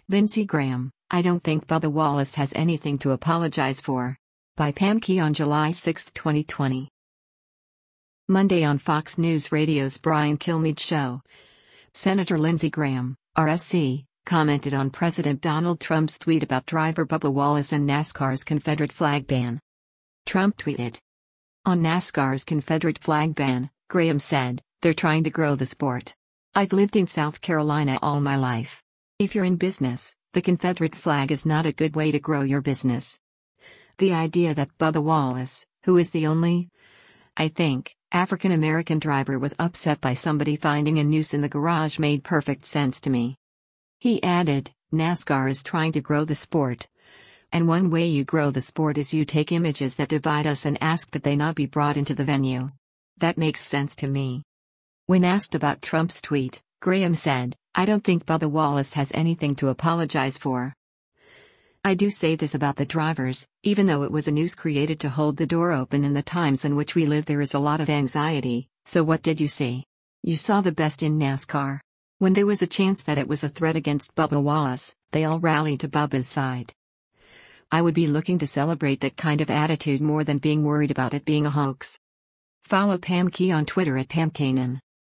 Lindsey Graham, I don't think Bubba Wallace has anything to apologize for. By Pam Key on July 6, 2020. Monday on Fox News Radio's Brian Kilmeade show. Senator Lindsey Graham, RSC, commented on President Donald Trump's tweet about driver Bubba Wallace and NASCAR's Confederate flag ban. Trump tweeted. On NASCAR's Confederate flag ban, Graham said, "They're trying to grow the sport. I've lived in South Carolina all my life. If you're in business, the Confederate flag is not a good way to grow your business." The idea that Bubba Wallace, who is the only, I think, African American driver was upset by somebody finding a noose in the garage made perfect sense to me. He added, NASCAR is trying to grow the sport. And one way you grow the sport is you take images that divide us and ask that they not be brought into the venue. That makes sense to me. When asked about Trump's tweet, Graham said, "I don't think Bubba Wallace has anything to apologize for. I do say this about the drivers, even though it was a noose created to hold the door open. In the times in which we live there is a lot of anxiety, so what did you see? You saw the best in NASCAR. When there was a chance that it was a threat against Bubba Wallace, they all rallied to Bubba's side. I would be looking to celebrate that kind of attitude more than being worried about it being a hoax." Follow Pam Key on Twitter at PamKanan.